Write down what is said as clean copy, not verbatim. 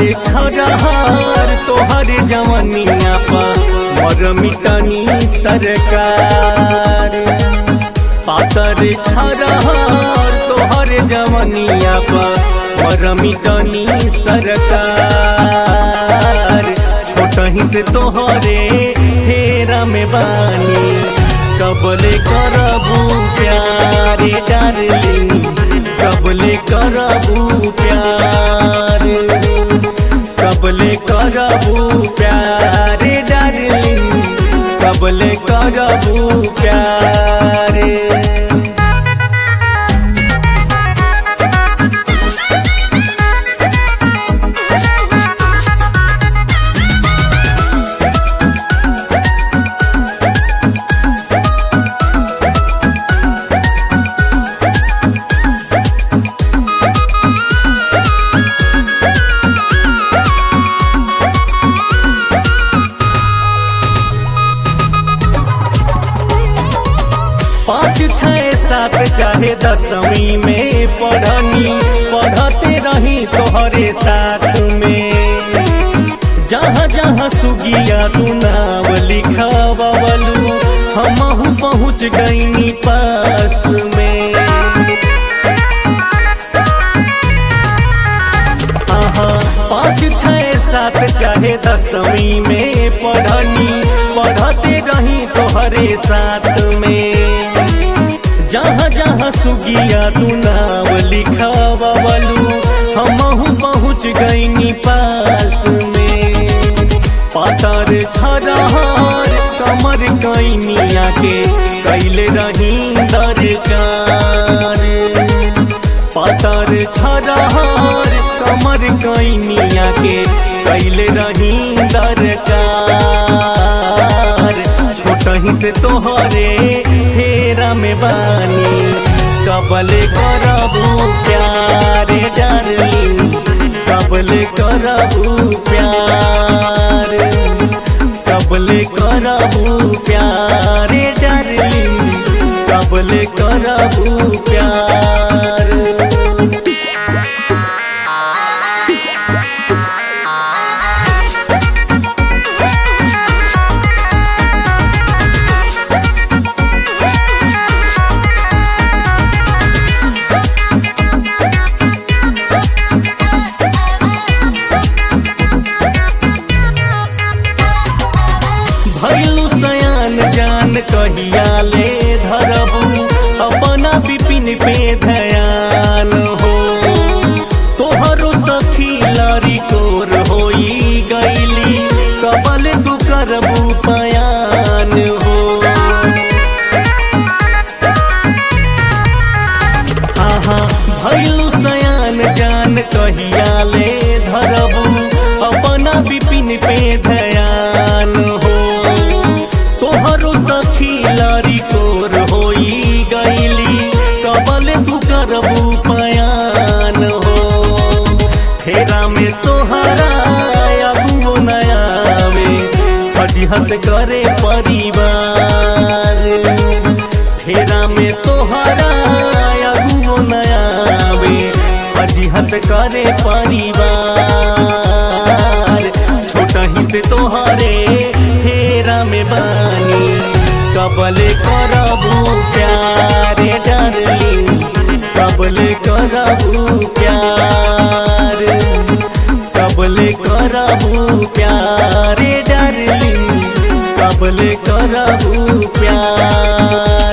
रे छरहर तोहरे जवनिया पर मर मिटनी सरकार। पातर छरहर तोहरे जवनिया पर मर मिटनी सरकार। छोटही से तोहरे फेरा में बानी कबले करबू प्यार डार्लिंग, कबले करबू प्यार, कबले करबू प्यार डार्लिंग, कबले करबू प्यार। पाँच छः सात चाहे 10वीं में पढ़नी, पढ़ते रही तोहरे साथ में। जहाँ जहाँ सुगिया तू नाम लिखवलू हमहू पहुँच गईनी पास में। पाँच छः सात चाहे 10वीं में पढ़नी, पढ़ते रही तोहरे साथ में। जहाँ जहाँ सुगिया तू नाम लिखवलू हमहू पहुँच गईनी पास में। पातर छरहर कमर कैनिया के कैले रही दरकार। पातर छरहर कमर कैनिया के कैले रही दरकार। छोटही से तोहरे फेरा में बानी कबले करबू प्यार डार्लिंग, कबले करबू प्यार, कबले करबू प्यार डार्लिंग, कबले करबू प्यार। भैलू सयान जान कहिया ले धरबू अपना विपिन पे ध्यान हो। तोहरो सखी लारी कोर होई गईली कबल तू करबू पयान हो। भैलू सयान जान कहिया ले धरबू अपना विपिन पे ध्यान हो। तोहरो सखी लारी कोर होई गईली कबल तू करबू पयान हो। फेरा में तोहरा अबुओ नयावे फजिहत करे परिवार। फेरा में तोहरा अबुओ नयावे फजिहत करे परिवार। छोटही से तोहरे फेरा में बानी कबले करबू प्यार डार्लिंग, कबले करबू प्यार, कबले करबू प्यार डार्लिंग, कबले करबू प्यार।